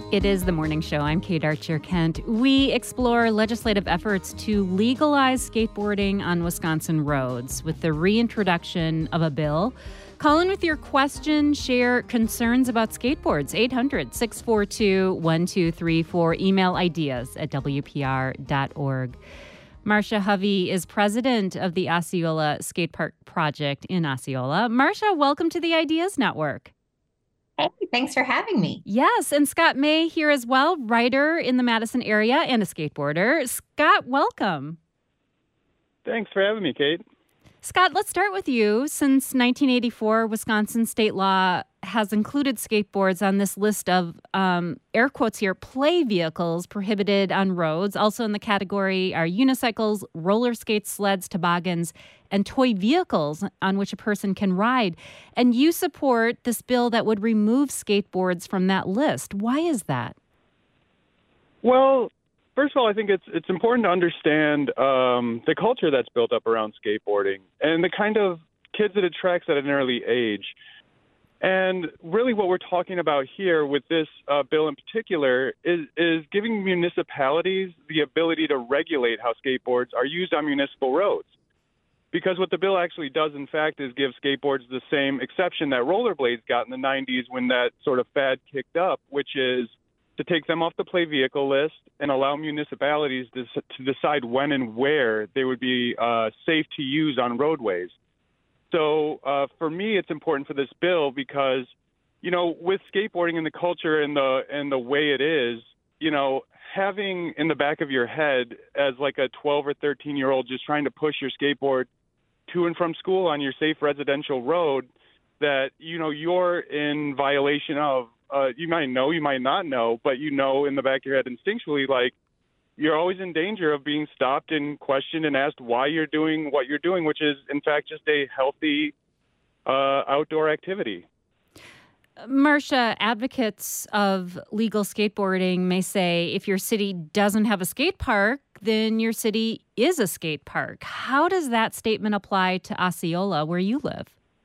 It is the morning show. I'm Kate Archer-Kent. We explore legislative efforts to legalize skateboarding on Wisconsin roads with the reintroduction of a bill. Call in with your question, share concerns about skateboards. 800-642-1234. Email ideas at WPR.org. Marcia Hovey is president of the Osceola Skate Park Project in Osceola. Marcia, welcome to the Ideas Network. Hey, thanks for having me. Yes, and Scott May here as well, writer in the Madison area and a skateboarder. Scott, welcome. Thanks for having me, Kate. Scott, let's start with you. Since 1984, Wisconsin state law has included skateboards on this list of, air quotes here, play vehicles prohibited on roads. Also in the category are unicycles, roller skates, sleds, toboggans, and toy vehicles on which a person can ride. And you support this bill that would remove skateboards from that list. Why is that? Well, first of all, I think it's important to understand the culture that's built up around skateboarding and the kind of kids it attracts at an early age. And really what we're talking about here with this bill in particular is giving municipalities the ability to regulate how skateboards are used on municipal roads. Because what the bill actually does, in fact, is give skateboards the same exception that rollerblades got in the 90s when that sort of fad kicked up, which is to take them off the play vehicle list and allow municipalities to decide when and where they would be safe to use on roadways. So for me, it's important for this bill because, you know, with skateboarding and the culture and the way it is, you know, having in the back of your head as like a 12 or 13-year-old just trying to push your skateboard to and from school on your safe residential road that, you know, you're in violation of, you might know, you might not know, but you know in the back of your head instinctually, like, you're always in danger of being stopped and questioned and asked why you're doing what you're doing, which is, in fact, just a healthy outdoor activity. Marcia, advocates of legal skateboarding may say if your city doesn't have a skate park, then your city is a skate park. How does that statement apply to Osceola, where you live?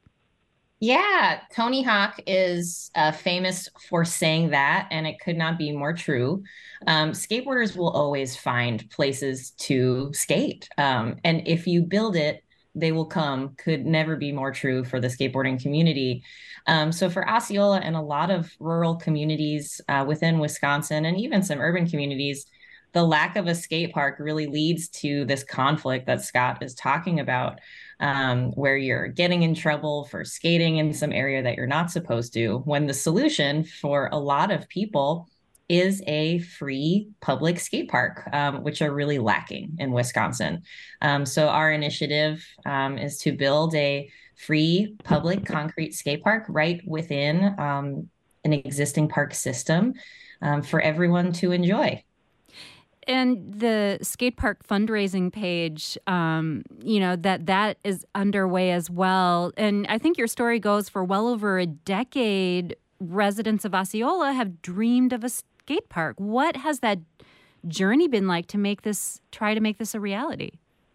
Yeah, Tony Hawk is famous for saying that, and it could not be more true. Skateboarders will always find places to skate. And if you build it, they will come. Could never be more true for the skateboarding community. So for Osceola and a lot of rural communities within Wisconsin and even some urban communities, the lack of a skate park really leads to this conflict that Scott is talking about, where you're getting in trouble for skating in some area that you're not supposed to, when the solution for a lot of people is a free public skate park, which are really lacking in Wisconsin. So our initiative is to build a free public concrete skate park right within an existing park system for everyone to enjoy. And the skate park fundraising page, you know, that is underway as well. And I think your story goes for well over a decade, residents of Osceola have dreamed of a skate park. What has that journey been like to try to make this a reality?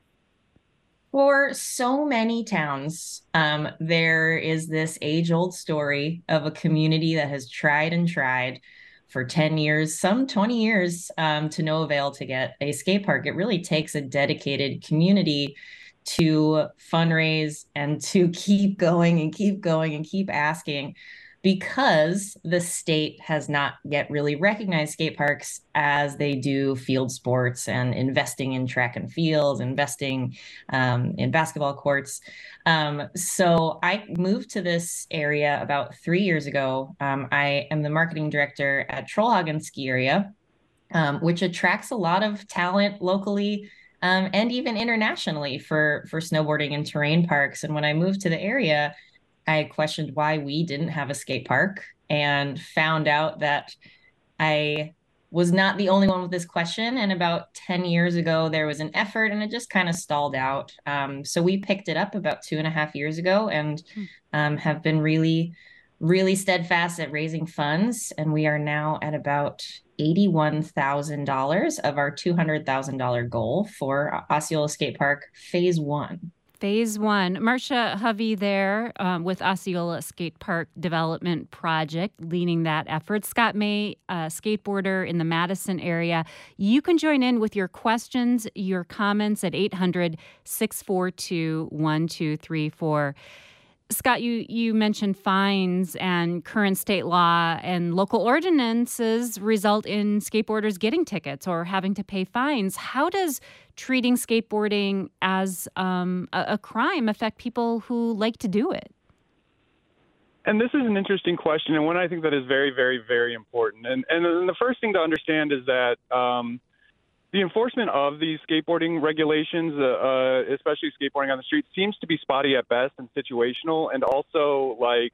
For so many towns, there is this age-old story of a community that has tried and tried for 10 years, some 20 years, to no avail to get a skate park. It really takes a dedicated community to fundraise and to keep going and keep going and keep asking, because the state has not yet really recognized skate parks as they do field sports and investing in track and field, investing in basketball courts. So I moved to this area about 3 years ago. I am the marketing director at Trollhagen Ski Area, which attracts a lot of talent locally and even internationally for snowboarding and terrain parks. And when I moved to the area, I questioned why we didn't have a skate park and found out that I was not the only one with this question. And about 10 years ago, there was an effort and it just kind of stalled out. So we picked it up about 2.5 years ago and have been really, really steadfast at raising funds. And we are now at about $81,000 of our $200,000 goal for Osceola Skate Park Phase 1. Phase one. Marcia Hovey there with Osceola Skate Park Development Project, leading that effort. Scott May, a skateboarder in the Madison area. You can join in with your questions, your comments at 800-642-1234. Scott, you mentioned fines and current state law and local ordinances result in skateboarders getting tickets or having to pay fines. How does treating skateboarding as a crime affect people who like to do it? And this is an interesting question, and one I think that is very, very, very important. And the first thing to understand is that the enforcement of these skateboarding regulations, especially skateboarding on the street, seems to be spotty at best and situational, and also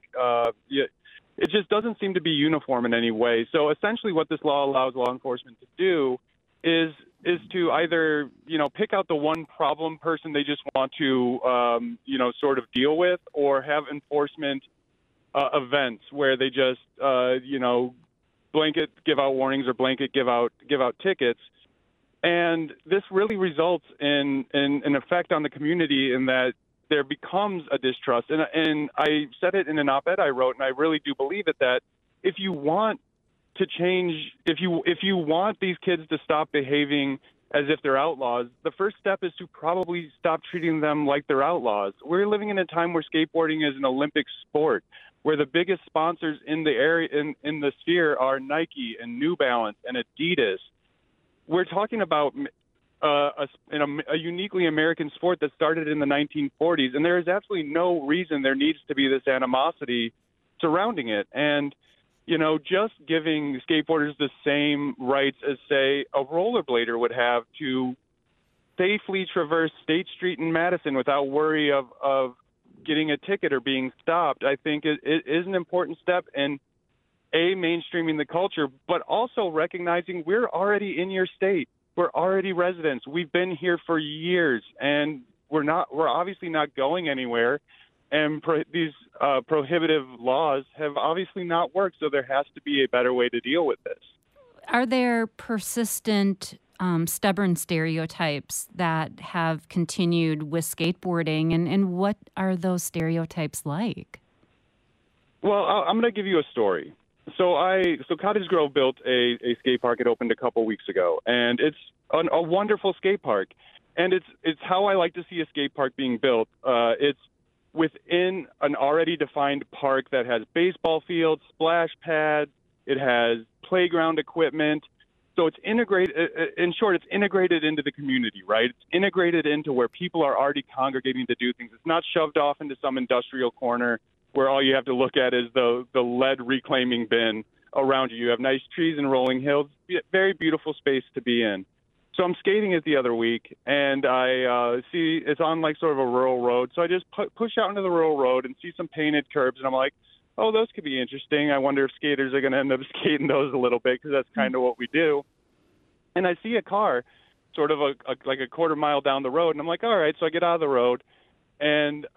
it just doesn't seem to be uniform in any way. So essentially, what this law allows law enforcement to do is to either pick out the one problem person they just want to sort of deal with, or have enforcement events where they just blanket give out warnings or blanket give out tickets. And this really results in an effect on the community in that there becomes a distrust. And I said it in an op-ed I wrote, and I really do believe it, that if you want to change, if you want these kids to stop behaving as if they're outlaws, the first step is to probably stop treating them like they're outlaws. We're living in a time where skateboarding is an Olympic sport, where the biggest sponsors in the area in the sphere are Nike and New Balance and Adidas. We're talking about a uniquely American sport that started in the 1940s, and there is absolutely no reason there needs to be this animosity surrounding it. And, just giving skateboarders the same rights as, say, a rollerblader would have to safely traverse State Street in Madison without worry of getting a ticket or being stopped, I think it is an important step in mainstreaming the culture, but also recognizing we're already in your state. We're already residents. We've been here for years, and we're obviously not going anywhere. And these prohibitive laws have obviously not worked, so there has to be a better way to deal with this. Are there persistent, stubborn stereotypes that have continued with skateboarding, and what are those stereotypes like? Well, I'm going to give you a story. So Cottage Grove built a skate park. It opened a couple weeks ago, and it's a wonderful skate park. And it's how I like to see a skate park being built. It's within an already defined park that has baseball fields, splash pads. It has playground equipment. So it's integrated. In short, it's integrated into the community, right? It's integrated into where people are already congregating to do things. It's not shoved off into some industrial corner where all you have to look at is the lead reclaiming bin around you. You have nice trees and rolling hills, very beautiful space to be in. So I'm skating it the other week, and I see it's on like sort of a rural road. So I just push out into the rural road and see some painted curbs, and I'm like, oh, those could be interesting. I wonder if skaters are going to end up skating those a little bit, because that's kind of what we do. And I see a car sort of like a quarter mile down the road, and I'm like, all right. So I get out of the road, and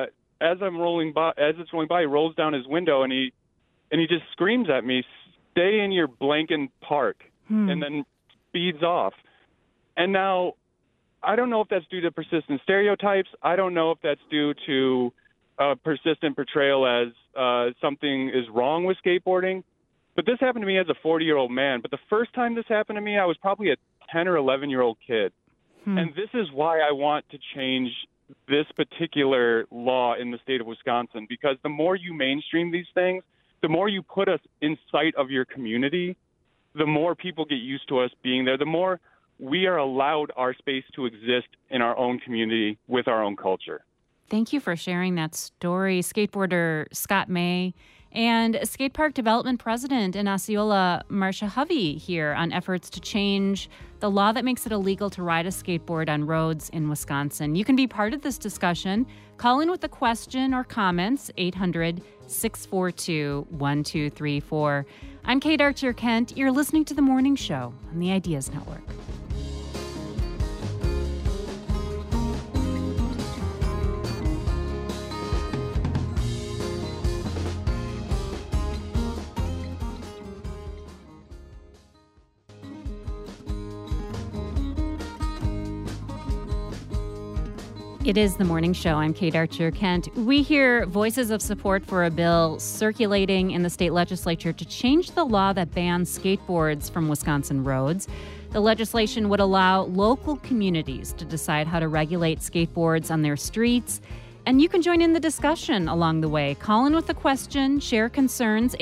as it's rolling by, he rolls down his window and he just screams at me, "Stay in your blanking park," and then speeds off. And now, I don't know if that's due to persistent stereotypes. I don't know if that's due to persistent portrayal as something is wrong with skateboarding. But this happened to me as a 40-year-old man. But the first time this happened to me, I was probably a 10 or 11-year-old kid. And this is why I want to change this particular law in the state of Wisconsin, because the more you mainstream these things, the more you put us in sight of your community, the more people get used to us being there, the more we are allowed our space to exist in our own community with our own culture. Thank you for sharing that story. Skateboarder Scott May and Skate Park Development President in Osceola, Marcia Hovey, here on efforts to change the law that makes it illegal to ride a skateboard on roads in Wisconsin. You can be part of this discussion. Call in with a question or comments, 800-642-1234. I'm Kate Archer-Kent. You're listening to The Morning Show on the Ideas Network. It is the morning show. I'm Kate Archer-Kent. We hear voices of support for a bill circulating in the state legislature to change the law that bans skateboards from Wisconsin roads. The legislation would allow local communities to decide how to regulate skateboards on their streets. And you can join in the discussion along the way. Call in with a question, share concerns,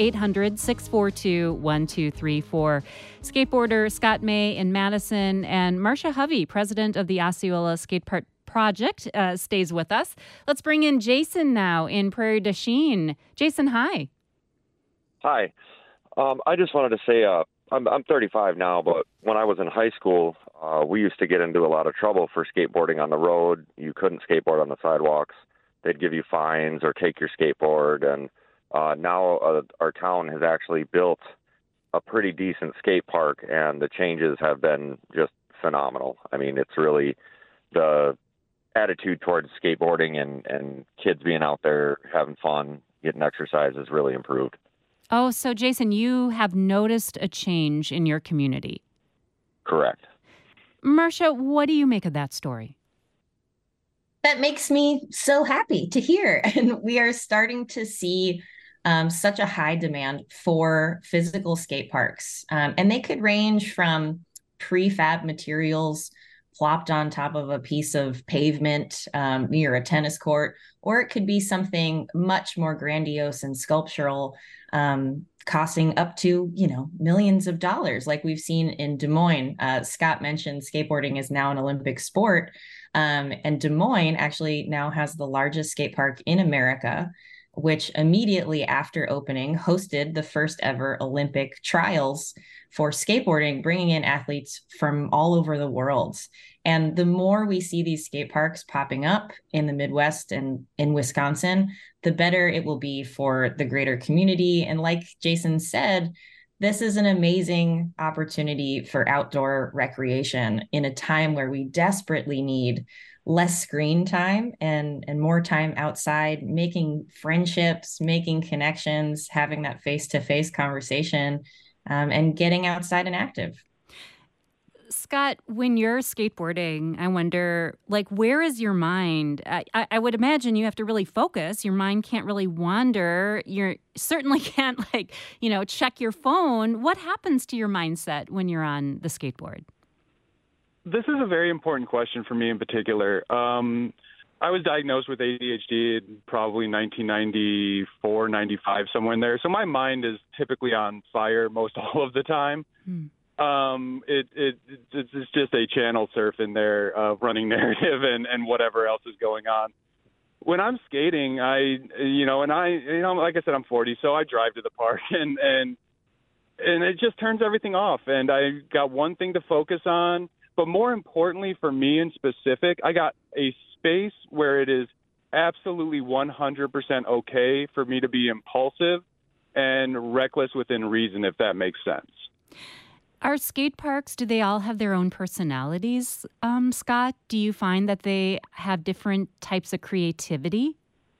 800-642-1234. Skateboarder Scott May in Madison and Marcia Hovey, president of the Osceola Skate Park Project, stays with us. Let's bring in Jason now in Prairie du Chien. Jason, hi. Hi. I just wanted to say I'm 35 now, but when I was in high school, we used to get into a lot of trouble for skateboarding on the road. You couldn't skateboard on the sidewalks. They'd give you fines or take your skateboard. And now our town has actually built a pretty decent skate park, and the changes have been just phenomenal. I mean, it's really the attitude towards skateboarding and kids being out there having fun, getting exercise has really improved. Oh, so Jason, you have noticed a change in your community. Correct. Marcia, what do you make of that story? That makes me so happy to hear. And we are starting to see such a high demand for physical skate parks. And they could range from prefab materials plopped on top of a piece of pavement near a tennis court, or it could be something much more grandiose and sculptural, costing up to, millions of dollars, like we've seen in Des Moines. Scott mentioned skateboarding is now an Olympic sport, and Des Moines actually now has the largest skate park in America, which immediately after opening hosted the first ever Olympic trials for skateboarding, bringing in athletes from all over the world. And the more we see these skate parks popping up in the Midwest and in Wisconsin, the better it will be for the greater community. And like Jason said, this is an amazing opportunity for outdoor recreation in a time where we desperately need less screen time and more time outside, making friendships, making connections, having that face-to-face conversation, and getting outside and active. Scott, when you're skateboarding, I wonder, where is your mind? I would imagine you have to really focus. Your mind can't really wander. You certainly can't, check your phone. What happens to your mindset when you're on the skateboard? This is a very important question for me in particular. I was diagnosed with ADHD in probably 1994, 95, somewhere in there. So my mind is typically on fire most all of the time. It's just a channel surf in there of running narrative and whatever else is going on. When I'm skating, like I said, I'm 40, so I drive to the park and it just turns everything off. And I got one thing to focus on. But more importantly for me in specific, I got a space where it is absolutely 100% okay for me to be impulsive and reckless within reason, if that makes sense. Are skate parks, do they all have their own personalities, Scott? Do you find that they have different types of creativity?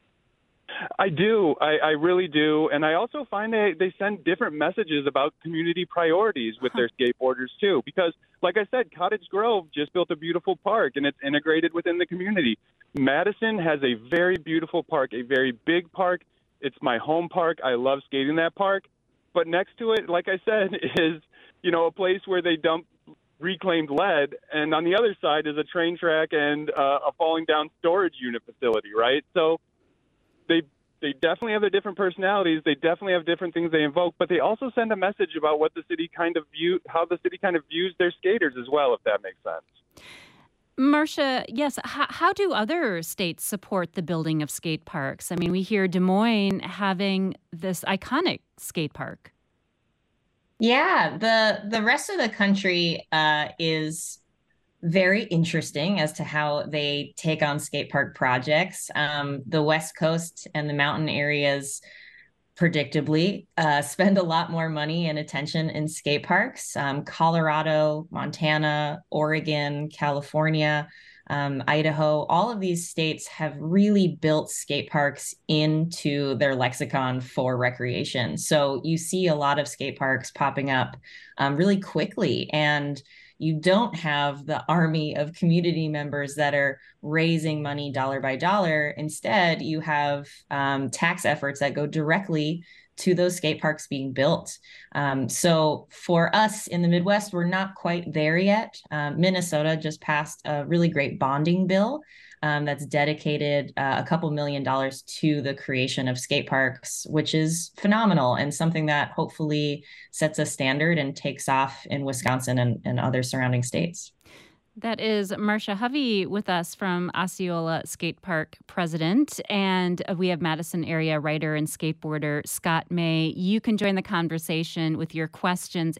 I do. I really do. And I also find they send different messages about community priorities with their skateboarders, too. Because, like I said, Cottage Grove just built a beautiful park, and it's integrated within the community. Madison has a very beautiful park, a very big park. It's my home park. I love skating that park. But next to it, like I said, is, a place where they dump reclaimed lead. And on the other side is a train track and a falling down storage unit facility, right? So they definitely have their different personalities. They definitely have different things they invoke, but they also send a message about what the city how the city kind of views their skaters as well, if that makes sense. Marcia, yes. How do other states support the building of skate parks? I mean, we hear Des Moines having this iconic skate park. Yeah, the rest of the country is very interesting as to how they take on skate park projects. The West Coast and the mountain areas predictably spend a lot more money and attention in skate parks. Colorado, Montana, Oregon, California, Idaho, all of these states have really built skate parks into their lexicon for recreation. So you see a lot of skate parks popping up really quickly. And you don't have the army of community members that are raising money dollar by dollar. Instead, you have tax efforts that go directly to those skate parks being built. So for us in the Midwest, we're not quite there yet. Minnesota just passed a really great bonding bill that's dedicated a couple $1 million to the creation of skate parks, which is phenomenal and something that hopefully sets a standard and takes off in Wisconsin and other surrounding states. That is Marcia Hovey with us from Osceola Skate Park president. And we have Madison area writer and skateboarder Scott May. You can join the conversation with your questions,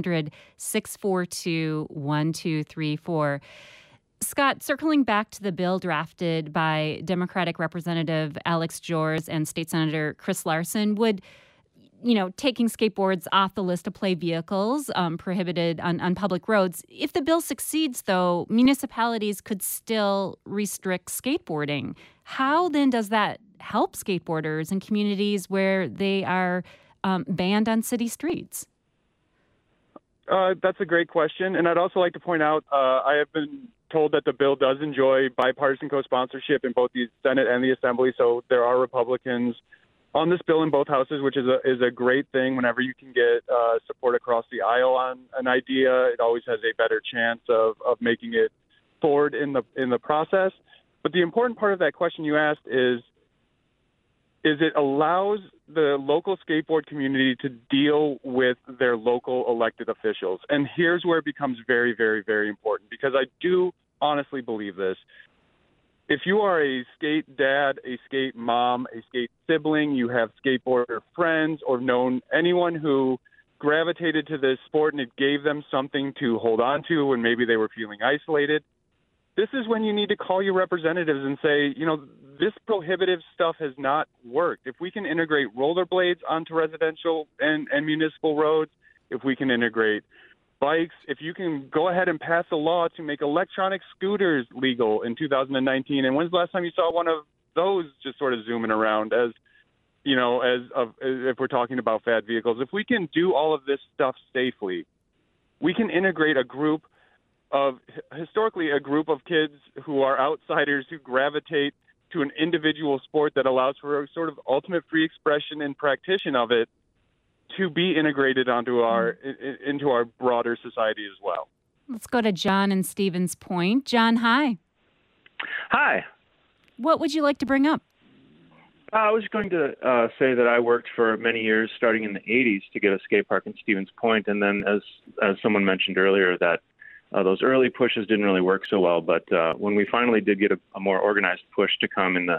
800-642-1234. Scott, circling back to the bill drafted by Democratic Representative Alex Jors and State Senator Chris Larson, would taking skateboards off the list of play vehicles prohibited on public roads. If the bill succeeds, though, municipalities could still restrict skateboarding. How then does that help skateboarders in communities where they are banned on city streets? That's a great question. And I'd also like to point out, I have been told that the bill does enjoy bipartisan co-sponsorship in both the Senate and the Assembly. So there are Republicans on this bill in both houses, which is a great thing. Whenever you can get support across the aisle on an idea, it always has a better chance of making it forward in the process. But the important part of that question you asked is it allows the local skateboard community to deal with their local elected officials. And here's where it becomes very, very, very important, because I do honestly believe this. If you are a skate dad, a skate mom, a skate sibling, you have skateboarder friends, or known anyone who gravitated to this sport and it gave them something to hold on to when maybe they were feeling isolated, this is when you need to call your representatives and say, this prohibitive stuff has not worked. If we can integrate rollerblades onto residential and municipal roads, if we can integrate bikes, if you can go ahead and pass a law to make electronic scooters legal in 2019. And when's the last time you saw one of those just sort of zooming around as if we're talking about fad vehicles? If we can do all of this stuff safely, we can integrate historically a group of kids who are outsiders who gravitate to an individual sport that allows for a sort of ultimate free expression and practice of it, to be integrated into our broader society as well. Let's go to John in Stevens Point. John, hi. Hi. What would you like to bring up? I was going to say that I worked for many years, starting in the 80s, to get a skate park in Stevens Point, and then as someone mentioned earlier, that those early pushes didn't really work so well. But when we finally did get a more organized push to come in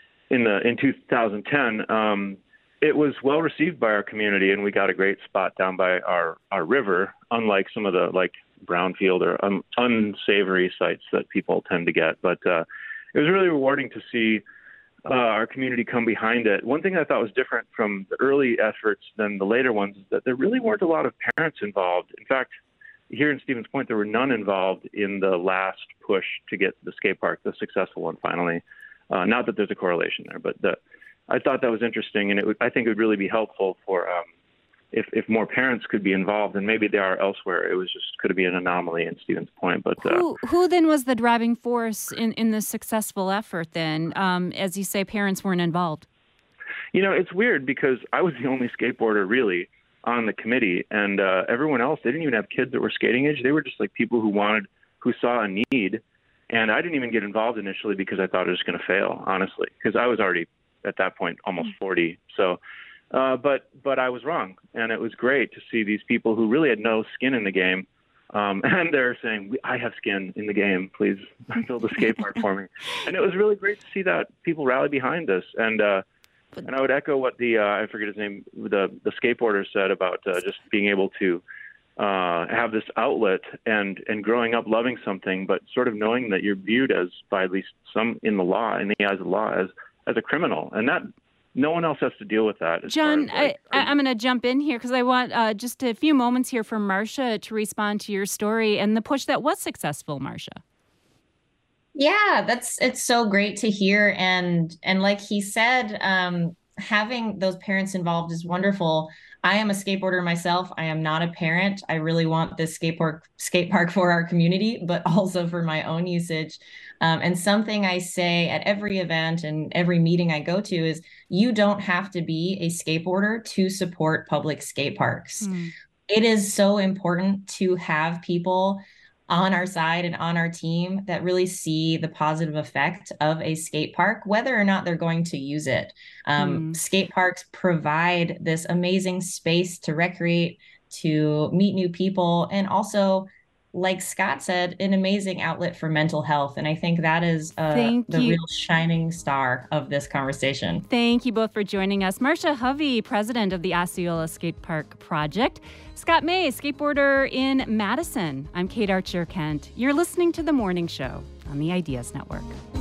2010. It was well received by our community, and we got a great spot down by our river, unlike some of the brownfield or unsavory sites that people tend to get. But it was really rewarding to see our community come behind it. One thing I thought was different from the early efforts than the later ones is that there really weren't a lot of parents involved. In fact, here in Stevens Point, there were none involved in the last push to get the skate park, the successful one finally. Not that there's a correlation there, but I thought that was interesting, and I think it would really be helpful for if more parents could be involved, and maybe they are elsewhere. It was just could be an anomaly in Stevens Point. But who then was the driving force in this successful effort? Then, as you say, parents weren't involved. It's weird because I was the only skateboarder really on the committee, and everyone else, they didn't even have kids that were skating age. They were just like people who saw a need, and I didn't even get involved initially because I thought it was going to fail, honestly, because I was already at that point almost 40. So, but I was wrong, and it was great to see these people who really had no skin in the game, and they're saying, "I have skin in the game. Please build a skate park for me." And it was really great to see that people rally behind this. And I would echo what the I forget his name, the skateboarder said about just being able to have this outlet and growing up loving something, but sort of knowing that you're viewed as, by at least some in the eyes of the law, as a criminal, and that no one else has to deal with that. John, I'm going to jump in here because I want just a few moments here for Marcia to respond to your story and the push that was successful, Marcia. Yeah, it's so great to hear. And like he said, having those parents involved is wonderful. I am a skateboarder myself. I am not a parent. I really want this skate park for our community, but also for my own usage. And something I say at every event and every meeting I go to is you don't have to be a skateboarder to support public skate parks. It is so important to have people on our side and on our team that really see the positive effect of a skate park, whether or not they're going to use it. Skate parks provide this amazing space to recreate, to meet new people, and also, like Scott said, an amazing outlet for mental health. And I think that is the real shining star of this conversation. Thank you both for joining us. Marcia Hovey, president of the Osceola Skate Park Project. Scott May, skateboarder in Madison. I'm Kate Archer-Kent. You're listening to The Morning Show on the Ideas Network.